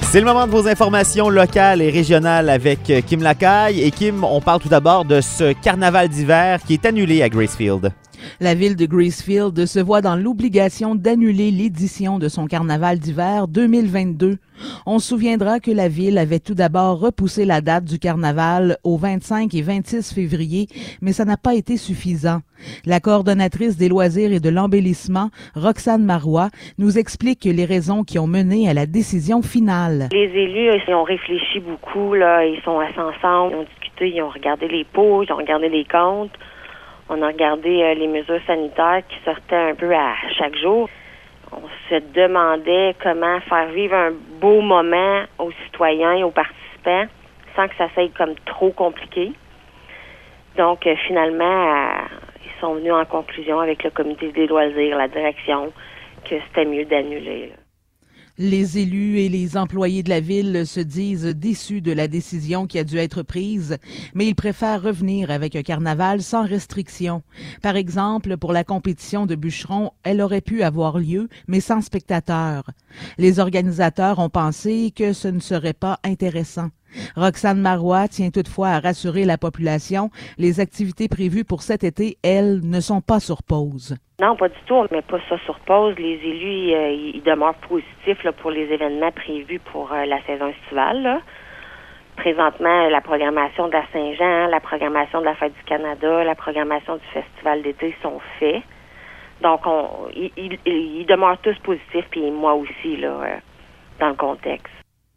C'est le moment de vos informations locales et régionales avec Kim Lacaille. Et Kim, on parle tout d'abord de ce carnaval d'hiver qui est annulé à Gracefield. La ville de Gracefield se voit dans l'obligation d'annuler l'édition de son carnaval d'hiver 2022. On se souviendra que la ville avait tout d'abord repoussé la date du carnaval au 25 et 26 février, mais ça n'a pas été suffisant. La coordonnatrice des loisirs et de l'embellissement, Roxane Marois, nous explique les raisons qui ont mené à la décision finale. Les élus, ils ont réfléchi beaucoup, là, ils sont assis ensemble, ils ont discuté, ils ont regardé les pots, ils ont regardé les comptes. On a regardé les mesures sanitaires qui sortaient un peu à chaque jour. On se demandait comment faire vivre un beau moment aux citoyens et aux participants sans que ça soit comme trop compliqué. Donc, finalement, ils sont venus en conclusion avec le comité des loisirs, la direction, que c'était mieux d'annuler, là. Les élus et les employés de la ville se disent déçus de la décision qui a dû être prise, mais ils préfèrent revenir avec un carnaval sans restriction. Par exemple, pour la compétition de bûcherons, elle aurait pu avoir lieu, mais sans spectateurs. Les organisateurs ont pensé que ce ne serait pas intéressant. Roxane Marois tient toutefois à rassurer la population. Les activités prévues pour cet été, elles, ne sont pas sur pause. Non, pas du tout. On ne met pas ça sur pause. Les élus, ils demeurent positifs là, pour les événements prévus pour la saison estivale, là. Présentement, la programmation de la Saint-Jean, la programmation de la Fête du Canada, la programmation du Festival d'été sont faits. Donc, ils demeurent tous positifs, puis moi aussi, là, dans le contexte.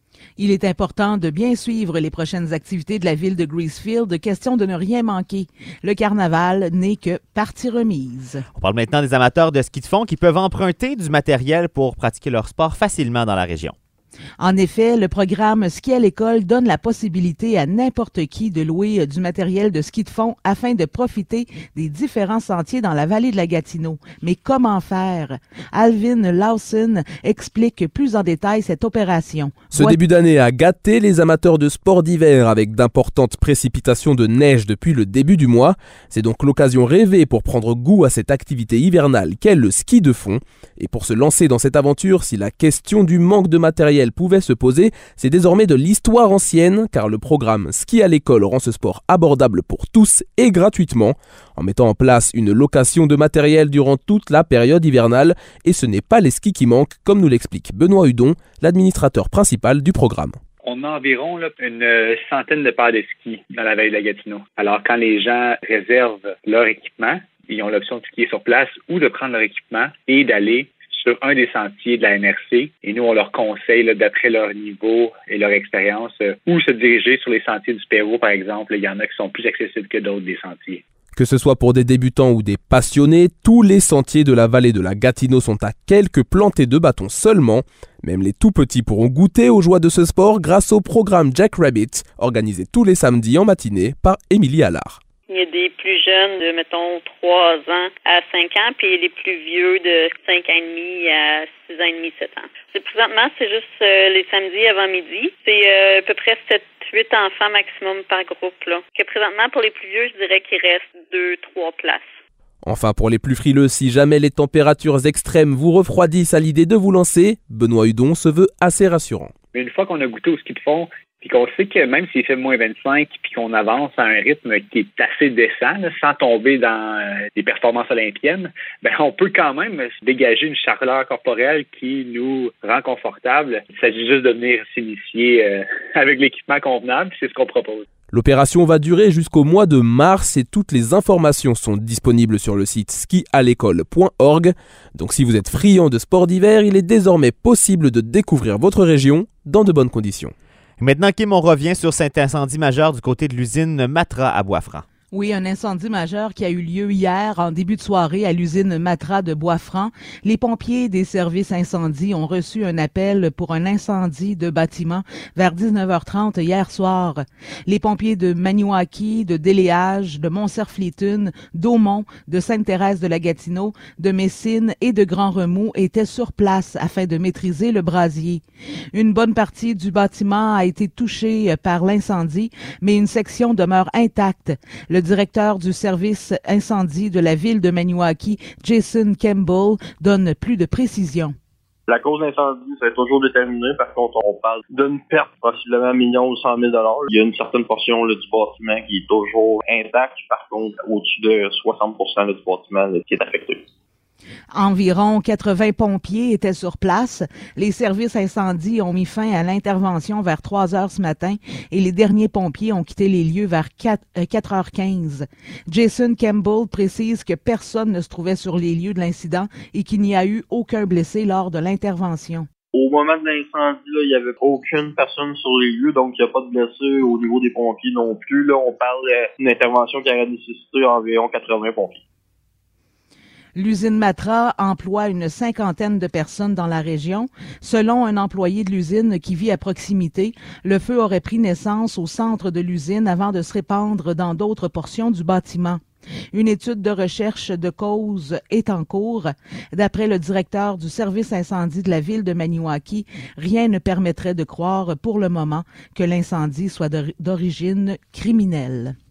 Il est important de bien suivre les prochaines activités de la ville de Gracefield, question de ne rien manquer. Le carnaval n'est que partie remise. On parle maintenant des amateurs de ski de fond qui peuvent emprunter du matériel pour pratiquer leur sport facilement dans la région. En effet, le programme Ski à l'école donne la possibilité à n'importe qui de louer du matériel de ski de fond afin de profiter des différents sentiers dans la vallée de la Gatineau. Mais comment faire? Alvin Lawson explique plus en détail cette opération. Ce début d'année a gâté les amateurs de sport d'hiver avec d'importantes précipitations de neige depuis le début du mois. C'est donc l'occasion rêvée pour prendre goût à cette activité hivernale qu'est le ski de fond. Et pour se lancer dans cette aventure, si la question du manque de matériel pouvait se poser, c'est désormais de l'histoire ancienne, car le programme Ski à l'école rend ce sport abordable pour tous et gratuitement, en mettant en place une location de matériel durant toute la période hivernale, et ce n'est pas les skis qui manquent, comme nous l'explique Benoît Hudon, l'administrateur principal du programme. On a environ une centaine de paires de skis dans la vallée de la Gatineau. Alors, quand les gens réservent leur équipement, ils ont l'option de skier sur place ou de prendre leur équipement et d'aller sur un des sentiers de la MRC. Et nous, on leur conseille, là, d'après leur niveau et leur expérience, où se diriger sur les sentiers du Perrot, par exemple. Il y en a qui sont plus accessibles que d'autres des sentiers. Que ce soit pour des débutants ou des passionnés, tous les sentiers de la vallée de la Gatineau sont à quelques plantées de bâtons seulement. Même les tout petits pourront goûter aux joies de ce sport grâce au programme Jack Rabbit, organisé tous les samedis en matinée par Émilie Allard. Il y a des plus jeunes de, mettons, 3 ans à 5 ans, puis les plus vieux de 5 ans et demi à 6 ans et demi, 7 ans. Présentement, c'est juste les samedis avant midi. C'est à peu près 7-8 enfants maximum par groupe, là. Que présentement, pour les plus vieux, je dirais qu'il reste 2-3 places. Enfin, pour les plus frileux, si jamais les températures extrêmes vous refroidissent à l'idée de vous lancer, Benoît Hudon se veut assez rassurant. Mais une fois qu'on a goûté au ski de fond, puis qu'on sait que même s'il fait moins 25, puis qu'on avance à un rythme qui est assez décent, là, sans tomber dans des performances olympiennes, ben on peut quand même se dégager une chaleur corporelle qui nous rend confortable. Il s'agit juste de venir s'initier avec l'équipement convenable, c'est ce qu'on propose. L'opération va durer jusqu'au mois de mars et toutes les informations sont disponibles sur le site skialécole.org. Donc si vous êtes friand de sport d'hiver, il est désormais possible de découvrir votre région dans de bonnes conditions. Maintenant, Kim, on revient sur cet incendie majeur du côté de l'usine Matra à Bois-Franc. Oui, un incendie majeur qui a eu lieu hier en début de soirée à l'usine Matra de Bois-Franc. Les pompiers des services incendie ont reçu un appel pour un incendie de bâtiment vers 19h30 hier soir. Les pompiers de Maniwaki, de Déléage, de Montcerflétune, d'Aumont, de Sainte-Thérèse de la Gatineau, de Messine et de Grand-Remous étaient sur place afin de maîtriser le brasier. Une bonne partie du bâtiment a été touchée par l'incendie, mais une section demeure intacte. Le directeur du service incendie de la ville de Maniwaki, Jason Campbell, donne plus de précisions. La cause d'incendie, c'est toujours déterminé. Par contre, on parle d'une perte possiblement $1 million ou $100 000. Il y a une certaine portion là, du bâtiment qui est toujours intacte. Par contre, au-dessus de 60% du bâtiment là, qui est affecté. Environ 80 pompiers étaient sur place. Les services incendies ont mis fin à l'intervention vers 3 heures ce matin et les derniers pompiers ont quitté les lieux vers 4h15. Jason Campbell précise que personne ne se trouvait sur les lieux de l'incident et qu'il n'y a eu aucun blessé lors de l'intervention. Au moment de l'incendie, là, il n'y avait aucune personne sur les lieux, donc il n'y a pas de blessés au niveau des pompiers non plus. Là, on parle d'une intervention qui aurait nécessité environ 80 pompiers. L'usine Matra emploie une 50aine de personnes dans la région. Selon un employé de l'usine qui vit à proximité, le feu aurait pris naissance au centre de l'usine avant de se répandre dans d'autres portions du bâtiment. Une étude de recherche de cause est en cours. D'après le directeur du service incendie de la ville de Maniwaki, rien ne permettrait de croire pour le moment que l'incendie soit d'origine criminelle.